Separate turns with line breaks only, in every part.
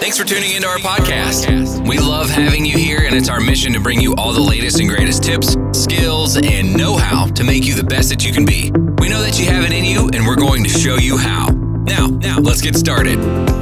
Thanks for tuning into our podcast. We love having you here, and it's our mission to bring you all the latest and greatest tips, skills, and know-how to make you the best that you can be. We know that you have it in you, and we're going to show you how. Now, let's get started.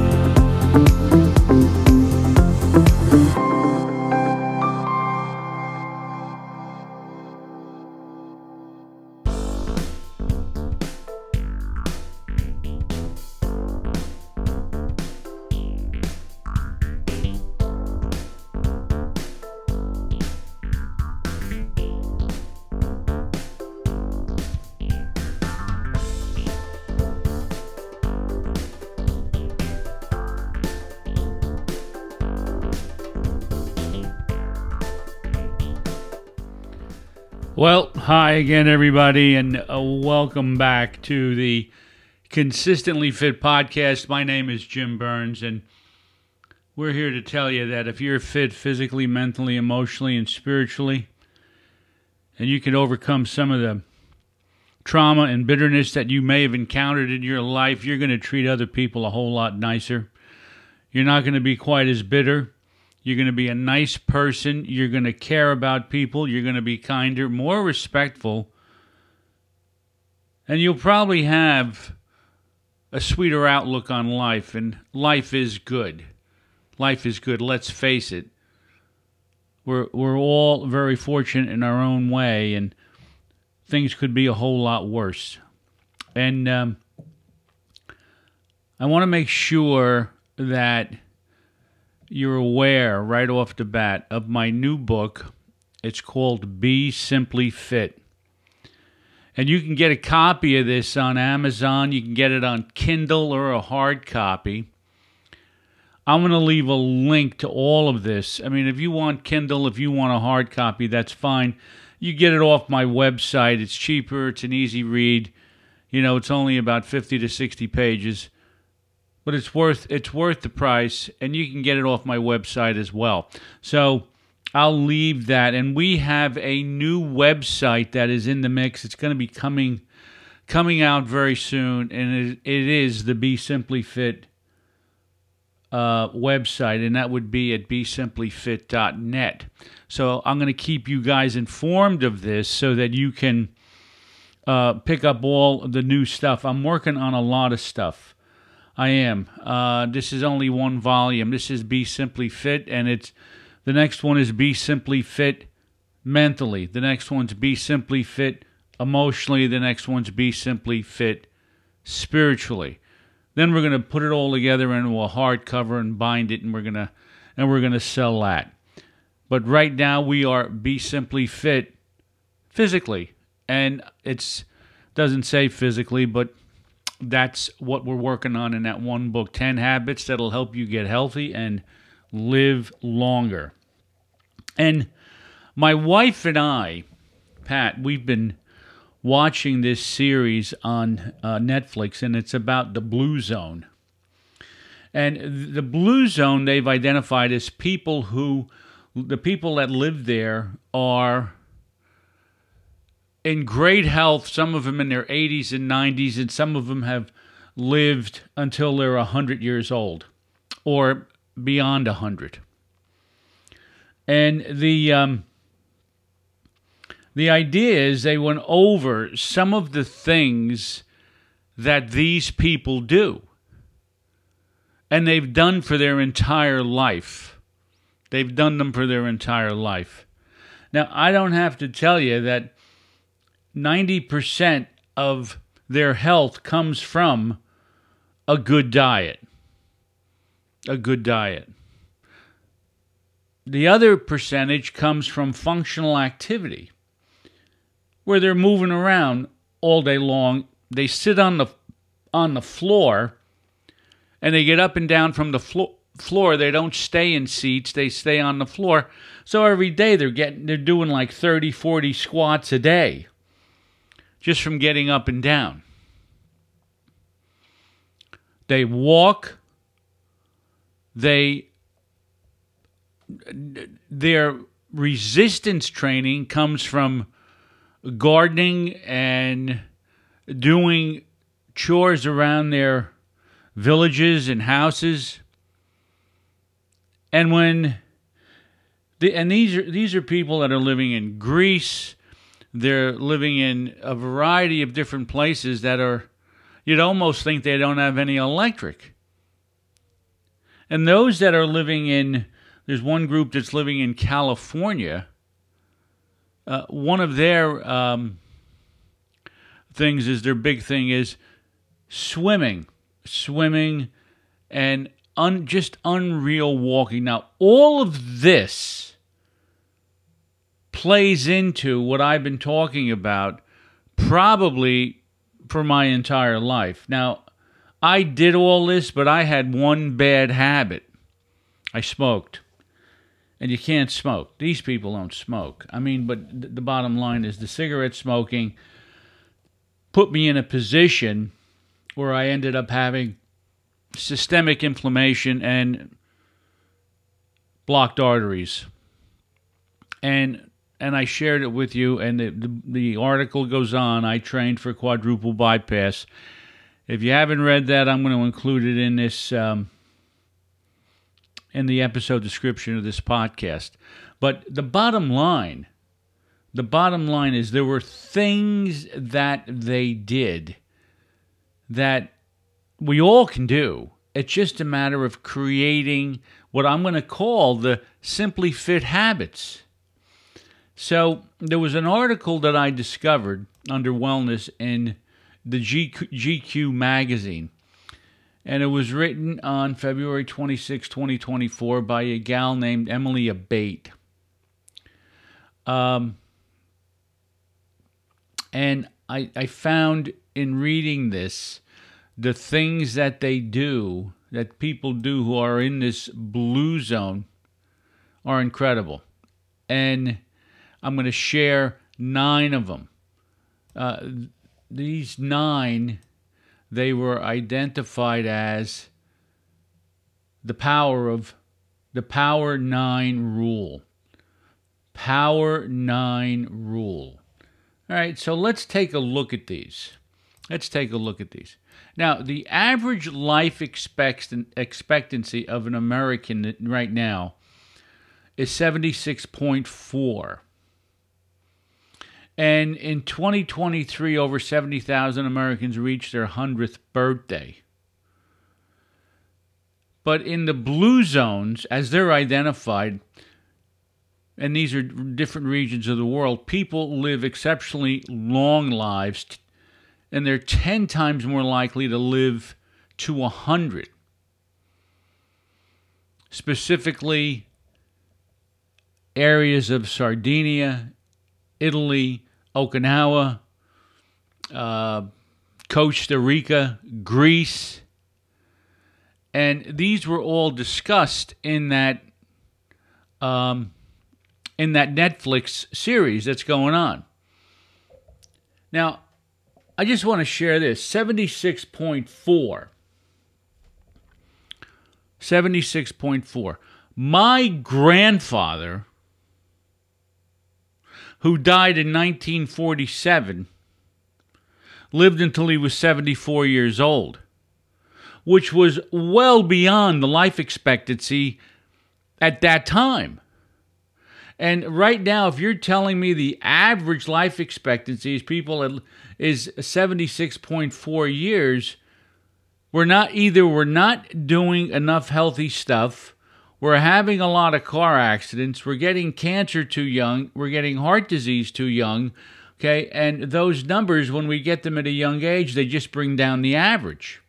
Well, hi again, everybody, and welcome back to the Consistently Fit podcast. My name is Jim Burns, and we're here to tell you that if you're fit physically, mentally, emotionally, and spiritually, and you can overcome some of the trauma and bitterness that you may have encountered in your life, you're going to treat other people a whole lot nicer. You're not going to be quite as bitter. You're going to be a nice person. You're going to care about people. You're going to be kinder, more respectful. And you'll probably have a sweeter outlook on life. And life is good. Life is good. Let's face it. We're all very fortunate in our own way. And things could be a whole lot worse. And I want to make sure that you're aware right off the bat of my new book. It's called Be Simply Fit. And you can get a copy of this on Amazon. You can get it on Kindle or a hard copy. I'm going to leave a link to all of this. I mean, if you want Kindle, if you want a hard copy, that's fine. You get it off my website. It's cheaper. It's an easy read. You know, it's only about 50 to 60 pages. But it's worth the price, and you can get it off my website as well. So I'll leave that, and we have a new website that is in the mix. It's going to be coming out very soon, and it is the Be Simply Fit website, and that would be at besimplyfit.net. So I'm going to keep you guys informed of this so that you can pick up all the new stuff. I'm working on a lot of stuff. I am. This is only one volume. This is Be Simply Fit, and the next one is Be Simply Fit mentally. The next one's Be Simply Fit emotionally. The next one's Be Simply Fit spiritually. Then we're going to put it all together into a hardcover and bind it, and we're going to sell that. But right now we are Be Simply Fit physically, and it doesn't say physically, but that's what we're working on in that one book, 10 Habits That'll Help You Get Healthy and Live Longer. And my wife and I, Pat, we've been watching this series on Netflix, and it's about the Blue Zone. And the Blue Zone, they've identified as the people that live there are in great health, some of them in their 80s and 90s, and some of them have lived until they're 100 years old or beyond 100. And the idea is they went over some of the things that these people do, and they've done for their entire life. They've done them for their entire life. Now, I don't have to tell you that 90% of their health comes from a good diet. A good diet. The other percentage comes from functional activity, where they're moving around all day long. They sit on the floor, and they get up and down from the floor. They don't stay in seats. They stay on the floor. So every day they're doing like 30, 40 squats a day, just from getting up and down. They walk. Their resistance training comes from gardening and doing chores around their villages and houses. And these are people that are living in Greece. They're living in a variety of different places that are, you'd almost think they don't have any electric. And those that are living in, there's one group that's living in California. One of their things is, their big thing is swimming, and just unreal walking. Now, all of this plays into what I've been talking about probably for my entire life. Now, I did all this, but I had one bad habit. I smoked. And you can't smoke. These people don't smoke. I mean, but the bottom line is the cigarette smoking put me in a position where I ended up having systemic inflammation and blocked arteries. And I shared it with you, and the article goes on. I trained for quadruple bypass. If you haven't read that, I'm going to include it in this in the episode description of this podcast. But the bottom line is there were things that they did that we all can do. It's just a matter of creating what I'm going to call the Simply Fit habits. So there was an article that I discovered under wellness in the GQ magazine. And it was written on February 26, 2024 by a gal named Emily Abate. And I found in reading this, the things that they do, that people do who are in this blue zone, are incredible. And I'm going to share 9 of them. These 9, they were identified as the Power 9 rule. Power 9 rule. All right, so let's take a look at these. Now, the average life expectancy of an American right now is 76.4. And in 2023, over 70,000 Americans reached their 100th birthday. But in the blue zones, as they're identified, and these are different regions of the world, people live exceptionally long lives, and they're 10 times more likely to live to 100. Specifically, areas of Sardinia, Italy, Okinawa, Costa Rica, Greece, and these were all discussed in that Netflix series that's going on. Now, I just want to share this: 76.4. 76.4. My grandfather, who died in 1947, lived until he was 74 years old, which was well beyond the life expectancy at that time. And right now, if you're telling me the average life expectancy is 76.4 years, we're not doing enough healthy stuff. We're having a lot of car accidents. We're getting cancer too young. We're getting heart disease too young. Okay, and those numbers, when we get them at a young age, they just bring down the average.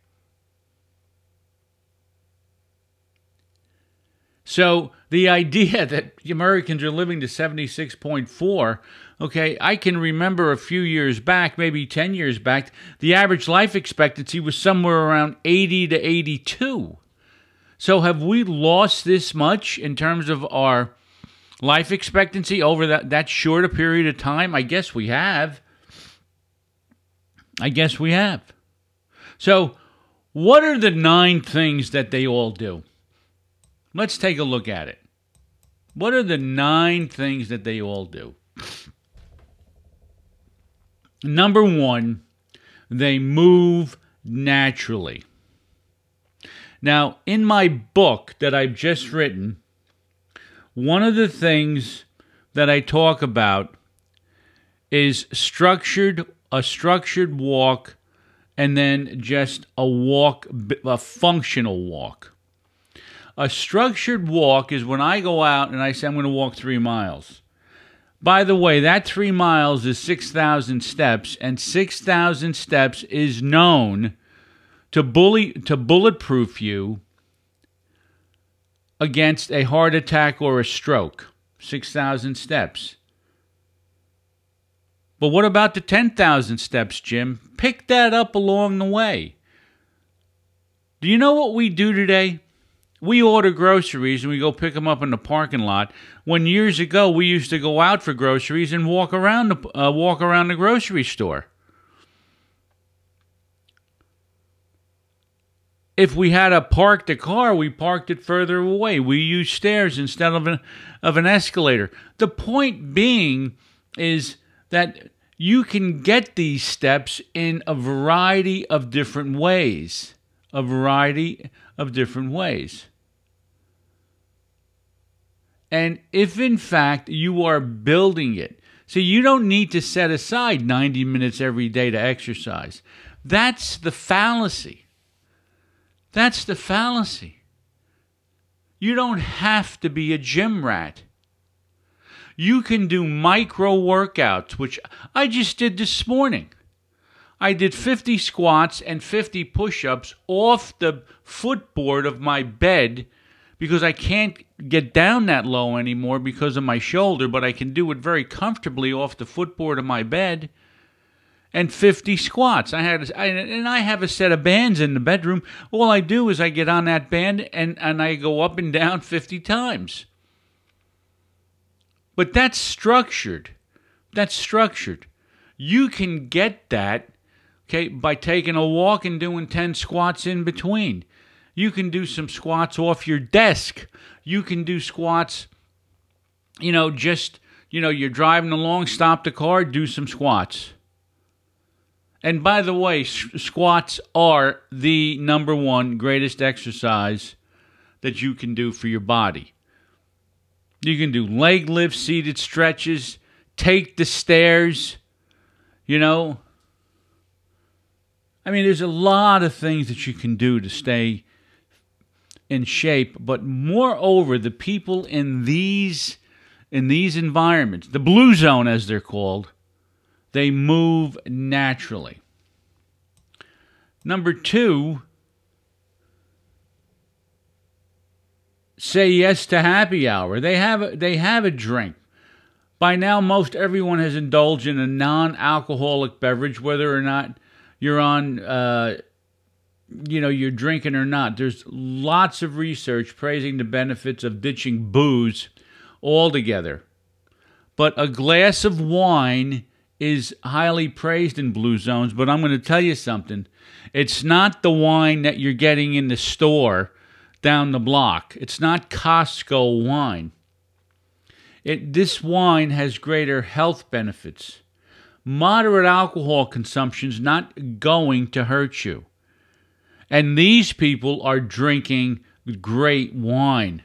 So the idea that Americans are living to 76.4, okay, I can remember a few years back, maybe 10 years back, the average life expectancy was somewhere around 80 to 82. So have we lost this much in terms of our life expectancy over that short a period of time? I guess we have. So what are the 9 things that they all do? Let's take a look at it. What are the 9 things that they all do? Number 1, they move naturally. Now, in my book that I've just written, One of the things that I talk about is a structured walk, and then just a functional walk. A structured walk is when I go out and I say I'm going to walk 3 miles. By the way, that 3 miles is 6,000 steps, and 6,000 steps is known to bulletproof you against a heart attack or a stroke. 6,000 steps. But what about the 10,000 steps, Jim? Pick that up along the way. Do you know what we do today? We order groceries and we go pick them up in the parking lot. When years ago we used to go out for groceries and walk around the grocery store. If we had to park the car, we parked it further away. We used stairs instead of an escalator. The point being is that you can get these steps in a variety of different ways. And if in fact you are building it, so you don't need to set aside 90 minutes every day to exercise. That's the fallacy. You don't have to be a gym rat. You can do micro workouts, which I just did this morning. I did 50 squats and 50 push-ups off the footboard of my bed because I can't get down that low anymore because of my shoulder, but I can do it very comfortably off the footboard of my bed. And 50 squats. I have a set of bands in the bedroom. All I do is I get on that band and I go up and down 50 times. But that's structured. You can get that, okay, by taking a walk and doing 10 squats in between. You can do some squats off your desk. You can do squats, you're driving along, stop the car, do some squats. And by the way, squats are the number one greatest exercise that you can do for your body. You can do leg lifts, seated stretches, take the stairs, there's a lot of things that you can do to stay in shape, but moreover, the people in these environments, the blue zone as they're called, they move naturally. Number 2, say yes to happy hour. They have a drink. By now, most everyone has indulged in a non-alcoholic beverage, whether or not you're on, you're drinking or not. There's lots of research praising the benefits of ditching booze altogether. But a glass of wine is highly praised in blue zones, but I'm going to tell you something. It's not the wine that you're getting in the store down the block. It's not Costco wine. This wine has greater health benefits. Moderate alcohol consumption is not going to hurt you. And these people are drinking great wine.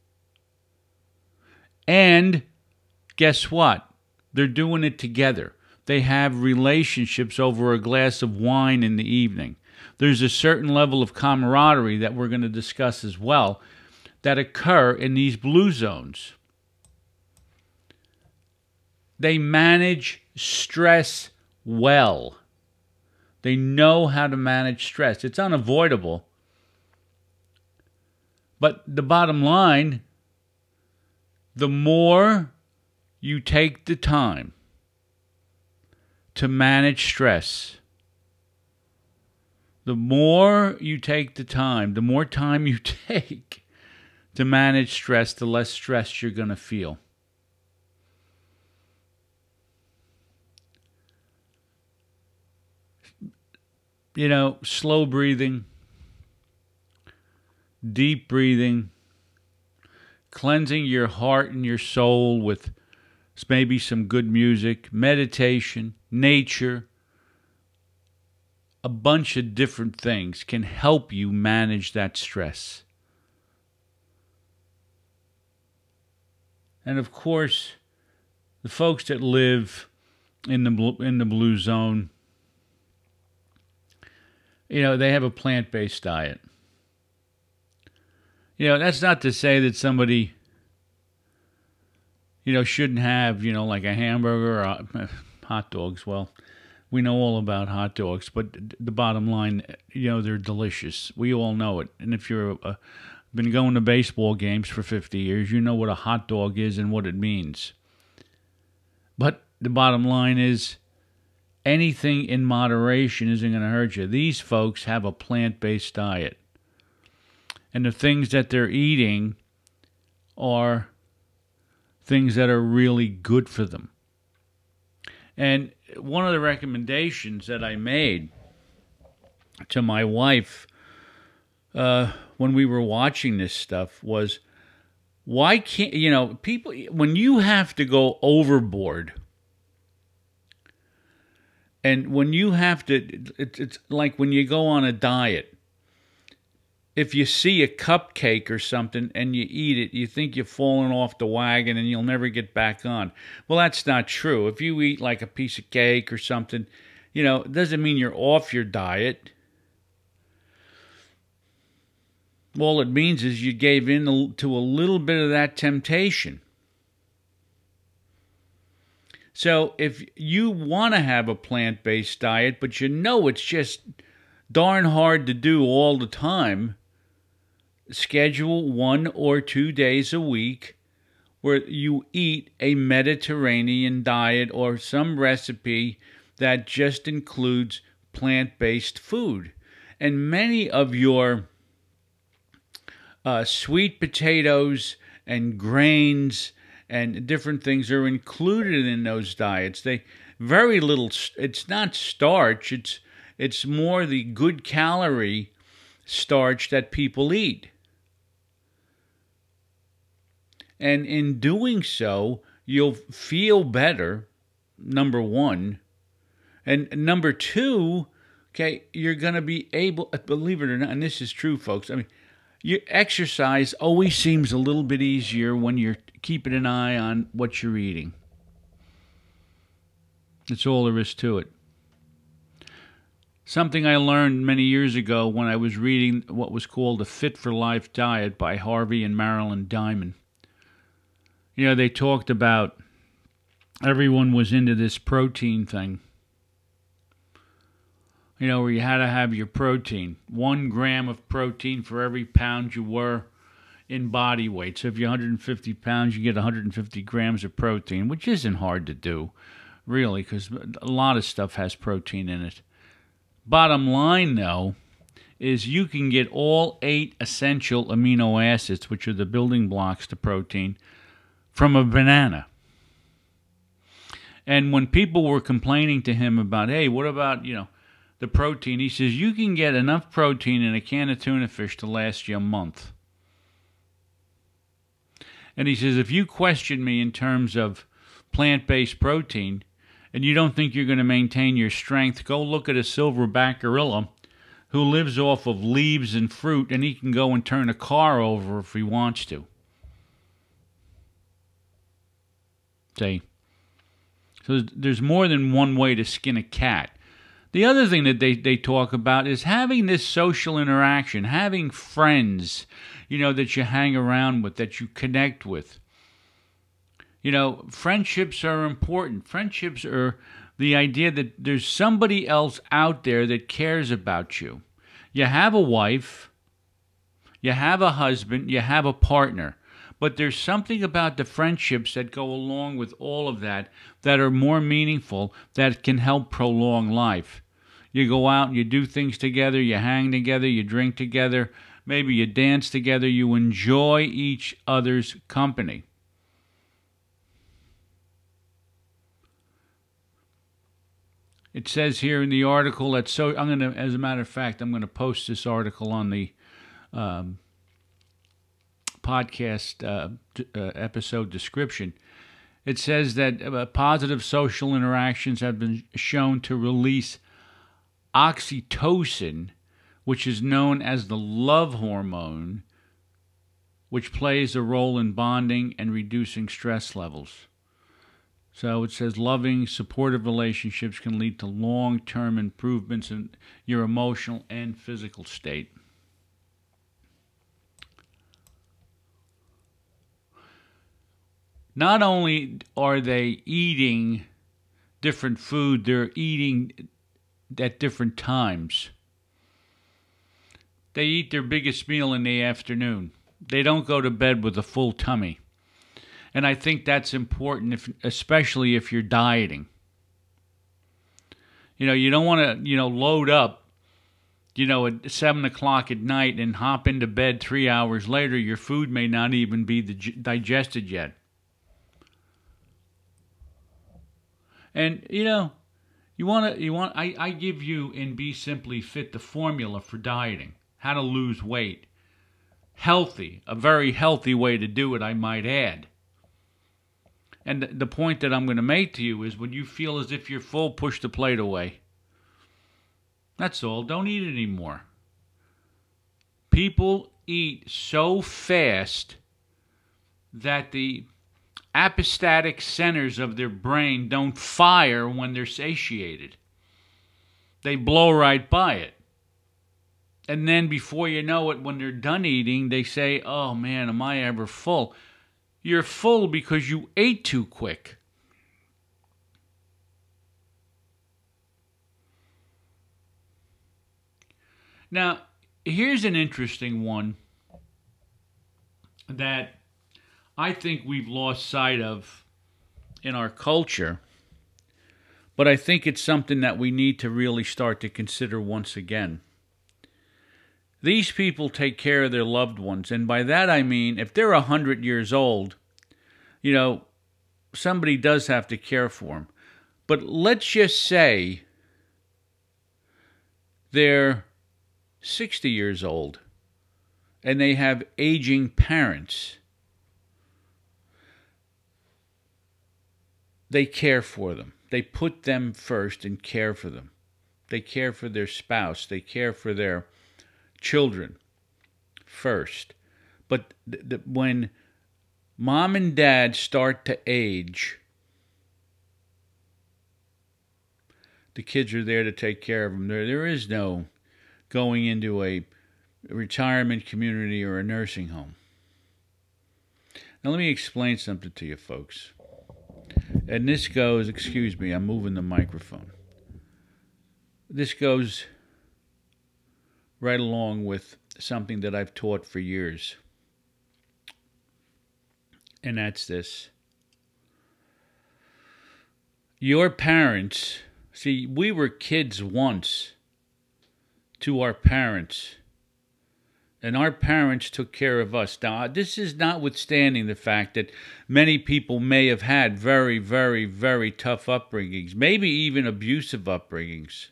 And guess what? They're doing it together. They have relationships over a glass of wine in the evening. There's a certain level of camaraderie that we're going to discuss as well that occur in these blue zones. They manage stress well. They know how to manage stress. It's unavoidable. But the bottom line, the more you take the time to manage stress, the more you take the time, the more time you take to manage stress, the less stressed you're going to feel. Slow breathing, deep breathing, cleansing your heart and your soul with maybe some good music, meditation, nature, a bunch of different things can help you manage that stress. And of course, the folks that live in the blue zone, they have a plant-based diet. That's not to say that somebody, shouldn't have, like a hamburger or hot dogs. Well, we know all about hot dogs, but the bottom line, they're delicious. We all know it. And if you've been going to baseball games for 50 years, you know what a hot dog is and what it means. But the bottom line is, anything in moderation isn't going to hurt you. These folks have a plant-based diet. And the things that they're eating are things that are really good for them. And one of the recommendations that I made to my wife when we were watching this stuff was, why can't, people, when you have to go overboard, and when you have to, it's like when you go on a diet. If you see a cupcake or something and you eat it, you think you've fallen off the wagon and you'll never get back on. Well, that's not true. If you eat like a piece of cake or something, it doesn't mean you're off your diet. All it means is you gave in to a little bit of that temptation. So if you want to have a plant-based diet, but it's just darn hard to do all the time, schedule 1 or 2 days a week where you eat a Mediterranean diet or some recipe that just includes plant-based food. And many of your sweet potatoes and grains and different things are included in those diets. Very little. It's not starch. It's more the good calorie starch that people eat. And in doing so, you'll feel better, number one. And number two, okay, you're going to be able, believe it or not, and this is true, folks. I mean, your exercise always seems a little bit easier when you're keeping an eye on what you're eating. That's all there is to it. Something I learned many years ago when I was reading what was called a Fit for Life diet by Harvey and Marilyn Diamond. They talked about everyone was into this protein thing. Where you had to have your protein. 1 gram of protein for every pound you were in body weight. So if you're 150 pounds, you get 150 grams of protein, which isn't hard to do, really, because a lot of stuff has protein in it. Bottom line, though, is you can get all 8 essential amino acids, which are the building blocks to protein, from a banana. And when people were complaining to him about, hey, what about, the protein, he says, you can get enough protein in a can of tuna fish to last you a month. And he says, if you question me in terms of plant-based protein, and you don't think you're going to maintain your strength, go look at a silverback gorilla who lives off of leaves and fruit, and he can go and turn a car over if he wants to. See? So there's more than one way to skin a cat. The other thing that they talk about is having this social interaction, having friends, that you hang around with, that you connect with. Friendships are important. Friendships are the idea that there's somebody else out there that cares about you. You have a wife, you have a husband, you have a partner. But there's something about the friendships that go along with all of that are more meaningful, that can help prolong life. You go out and you do things together, you hang together, you drink together, maybe you dance together, you enjoy each other's company. It says here in the article that, so I'm going to, as a matter of fact, I'm going to post this article on the podcast episode description. It says that positive social interactions have been shown to release oxytocin, which is known as the love hormone, which plays a role in bonding and reducing stress levels. So it says loving, supportive relationships can lead to long-term improvements in your emotional and physical state. Not only are they eating different food, they're eating at different times. They eat their biggest meal in the afternoon. They don't go to bed with a full tummy. And I think that's important, especially if you're dieting. You don't want to, load up, at 7 o'clock at night and hop into bed 3 hours later. Your food may not even be digested yet. And, I give you in Be Simply Fit the formula for dieting, how to lose weight. Healthy, a very healthy way to do it, I might add. And the point that I'm going to make to you is when you feel as if you're full, push the plate away. That's all. Don't eat it anymore. People eat so fast that the apostatic centers of their brain don't fire when they're satiated. They blow right by it. And then before you know it, when they're done eating, they say, oh man, am I ever full? You're full because you ate too quick. Now, here's an interesting one that I think we've lost sight of in our culture, but I think it's something that we need to really start to consider once again. These people take care of their loved ones, and by that I mean if they're 100 years old, somebody does have to care for them. But let's just say they're 60 years old and they have aging parents. They care for them. They put them first and care for them. They care for their spouse. They care for their children first. But when mom and dad start to age, the kids are there to take care of them. There is no going into a retirement community or a nursing home. Now let me explain something to you folks. And this goes, excuse me, I'm moving the microphone. This goes right along with something that I've taught for years. And that's this. Your parents, see, we were kids once to our parents. And our parents took care of us. Now, this is notwithstanding the fact that many people may have had very, very, very tough upbringings, maybe even abusive upbringings.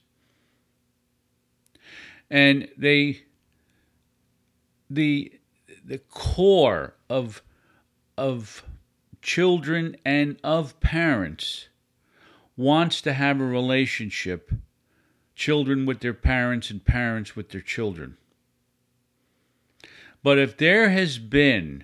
And the core of children and of parents wants to have a relationship, children with their parents and parents with their children. But if there has been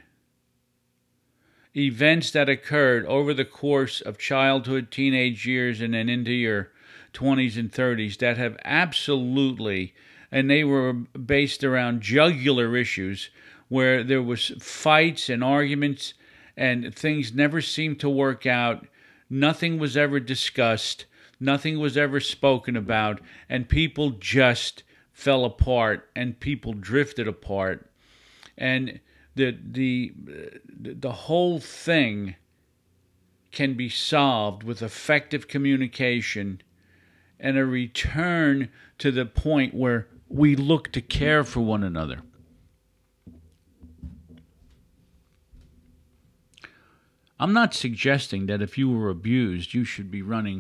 events that occurred over the course of childhood, teenage years, and then into your 20s and 30s that have absolutely, and they were based around jugular issues where there was fights and arguments and things never seemed to work out, nothing was ever discussed, nothing was ever spoken about, and people just fell apart and people drifted apart. And the whole thing can be solved with effective communication and a return to the point where we look to care for one another. I'm not suggesting that if you were abused, you should be running,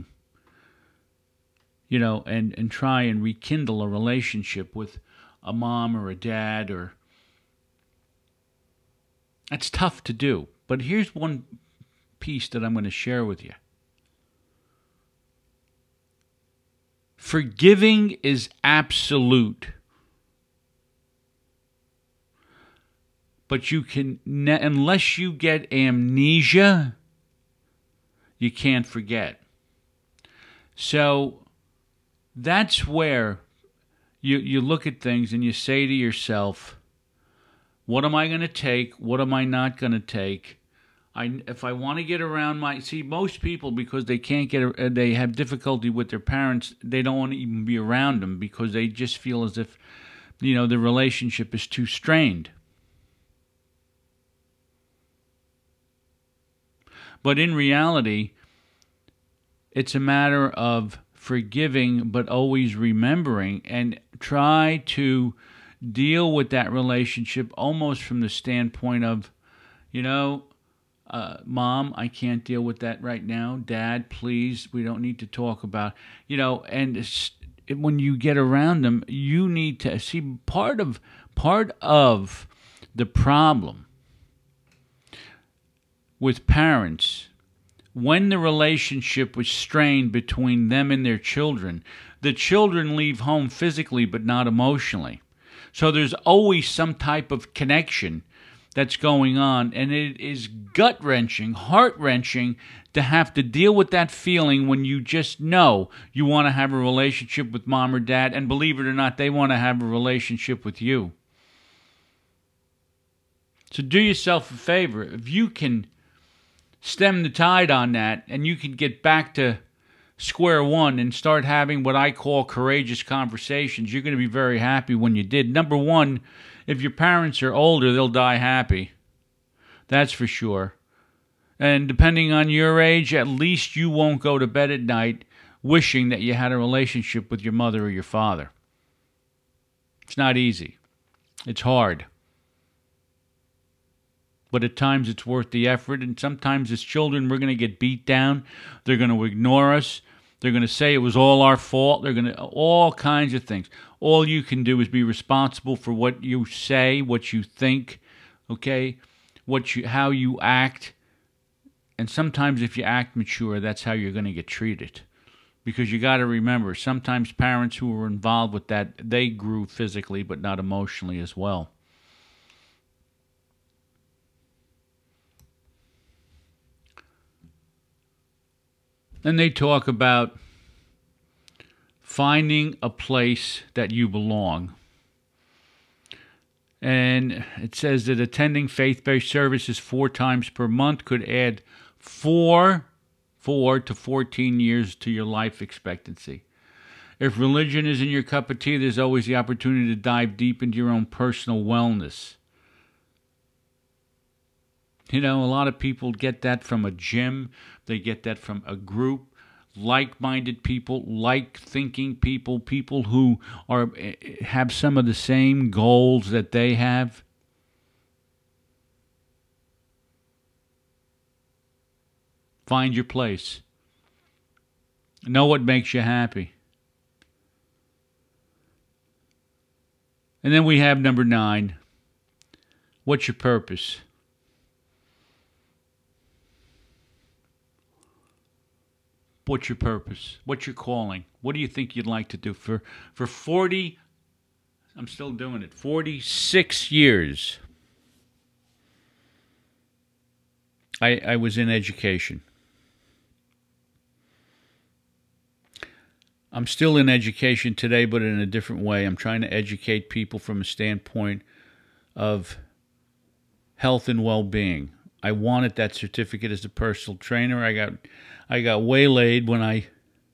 and try and rekindle a relationship with a mom or a dad or... That's tough to do. But here's one piece that I'm going to share with you. Forgiving is absolute. But you can, unless you get amnesia, you can't forget. So that's where you look at things and you say to yourself, what am I going to take? What am I not going to take? If I want to get around most people, because they can't they have difficulty with their parents, they don't want to even be around them because they just feel as if, the relationship is too strained. But in reality, it's a matter of forgiving, but always remembering, and try to deal with that relationship almost from the standpoint of, Mom, I can't deal with that right now. Dad, please, we don't need to talk about, and when you get around them, you need to see part of the problem with parents. When the relationship was strained between them and their children, the children leave home physically but not emotionally. So there's always some type of connection that's going on, and it is gut-wrenching, heart-wrenching to have to deal with that feeling when you just know you want to have a relationship with mom or dad, and believe it or not, they want to have a relationship with you. So do yourself a favor. If you can stem the tide on that, and you can get back to square one and start having what I call courageous conversations, you're going to be very happy when you did. Number one, if your parents are older, they'll die happy. That's for sure. And depending on your age, at least you won't go to bed at night wishing that you had a relationship with your mother or your father. It's not easy. It's hard. But at times it's worth the effort, and sometimes as children we're going to get beat down. They're going to ignore us. They're going to say it was all our fault. They're going to, all kinds of things. All you can do is be responsible for what you say, what you think, okay, how you act. And sometimes if you act mature, that's how you're going to get treated. Because you got to remember, sometimes parents who were involved with that, they grew physically but not emotionally as well. And they talk about finding a place that you belong. And it says that attending faith-based services 4 times per month could add 4 to 14 years to your life expectancy. If religion isn't your cup of tea, there's always the opportunity to dive deep into your own personal wellness. A lot of people get that from a gym. They get that from a group, like-minded people, like-thinking people, people who have some of the same goals that they have. Find your place. Know what makes you happy. And then we have number 9. What's your purpose? What's your purpose? What's your calling? What do you think you'd like to do? For 40, I'm still doing it, 46 years, I was in education. I'm still in education today, but in a different way. I'm trying to educate people from a standpoint of health and well-being. I wanted that certificate as a personal trainer. I got waylaid when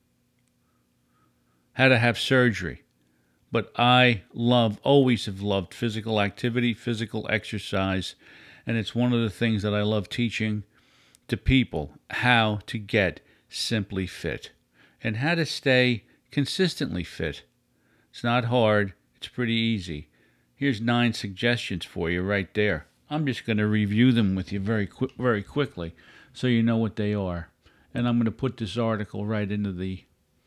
had to have surgery. But I always have loved physical activity, physical exercise, and it's one of the things that I love teaching to people, how to get simply fit and how to stay consistently fit. It's not hard. It's pretty easy. Here's 9 suggestions for you right there. I'm just going to review them with you very quickly so you know what they are. And I'm going to put this article right into the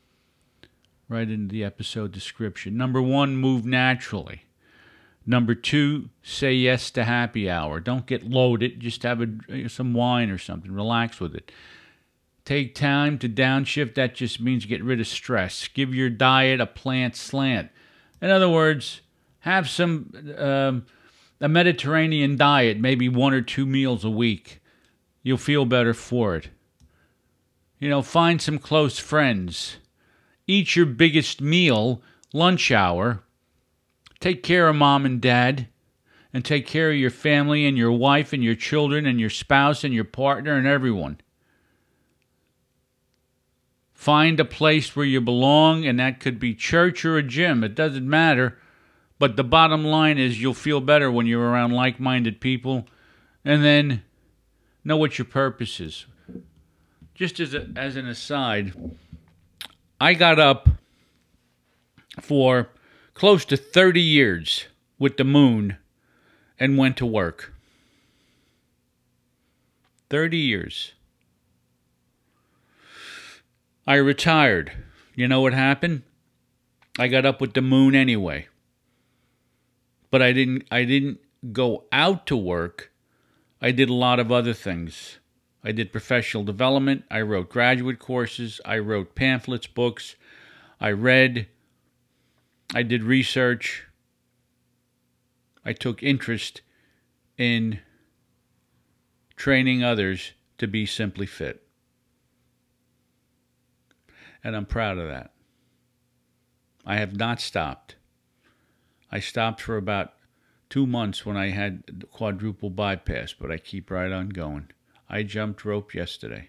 episode description. Number 1, move naturally. Number 2, say yes to happy hour. Don't get loaded. Just have some wine or something. Relax with it. Take time to downshift. That just means get rid of stress. Give your diet a plant slant. In other words, have some a Mediterranean diet, maybe 1 or 2 meals a week. You'll feel better for it. Find some close friends. Eat your biggest meal, lunch hour. Take care of mom and dad. And take care of your family and your wife and your children and your spouse and your partner and everyone. Find a place where you belong, and that could be church or a gym. It doesn't matter. But the bottom line is you'll feel better when you're around like-minded people. And then know what your purpose is. Just as an aside, I got up for close to 30 years with the moon and went to work. 30 years. I retired. You know what happened? I got up with the moon anyway. But I didn't go out to work. I did a lot of other things. I did professional development. I wrote graduate courses. I wrote pamphlets, books. I read. I did research. I took interest in training others to be simply fit. And I'm proud of that. I have not stopped. I stopped for about 2 months when I had quadruple bypass, but I keep right on going. I jumped rope yesterday.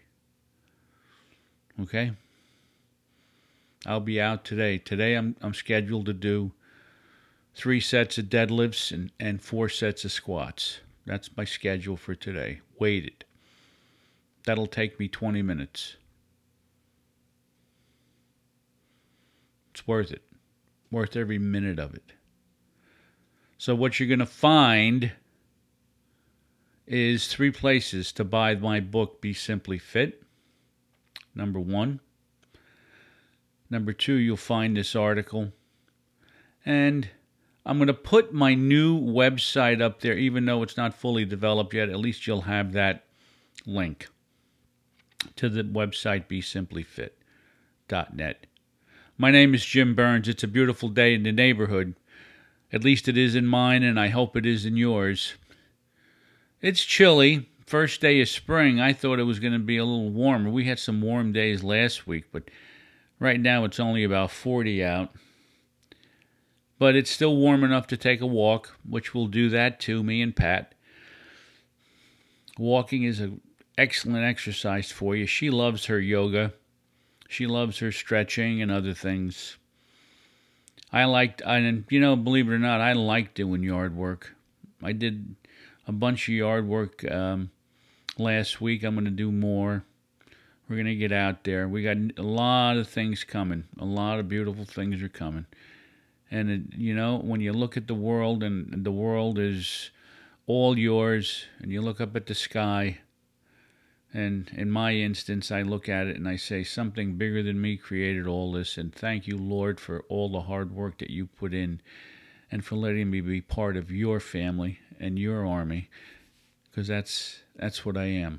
Okay? I'll be out today. Today I'm scheduled to do 3 sets of deadlifts and 4 sets of squats. That's my schedule for today. Weighted. That'll take me 20 minutes. It's worth it. Worth every minute of it. So what you're going to find is 3 places to buy my book, Be Simply Fit. Number 1. Number 2, you'll find this article. And I'm going to put my new website up there, even though it's not fully developed yet. At least you'll have that link to the website, besimplyfit.net. My name is Jim Burns. It's a beautiful day in the neighborhood. At least it is in mine, and I hope it is in yours. It's chilly. First day of spring. I thought it was going to be a little warmer. We had some warm days last week, but right now it's only about 40 out. But it's still warm enough to take a walk, which we'll do that too, me and Pat. Walking is an excellent exercise for you. She loves her yoga. She loves her stretching and other things. Believe it or not, I like doing yard work. I did a bunch of yard work last week. I'm going to do more. We're going to get out there. We got a lot of things coming. A lot of beautiful things are coming. And, when you look at the world, and the world is all yours, and you look up at the sky, and in my instance, I look at it and I say, something bigger than me created all this, and thank you, Lord, for all the hard work that you put in, and for letting me be part of your family and your army, because that's what I am.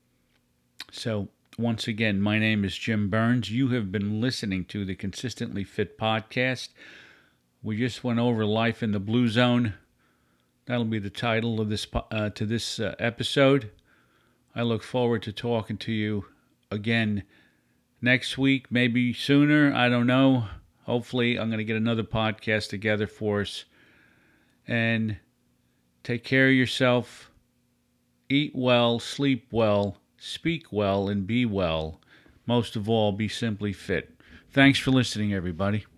So, once again, my name is Jim Burns. You have been listening to the Consistently Fit podcast. We just went over life in the blue zone. That'll be the title of this episode. I look forward to talking to you again next week, maybe sooner. I don't know. Hopefully, I'm going to get another podcast together for us. And take care of yourself. Eat well, sleep well, speak well, and be well. Most of all, be simply fit. Thanks for listening, everybody.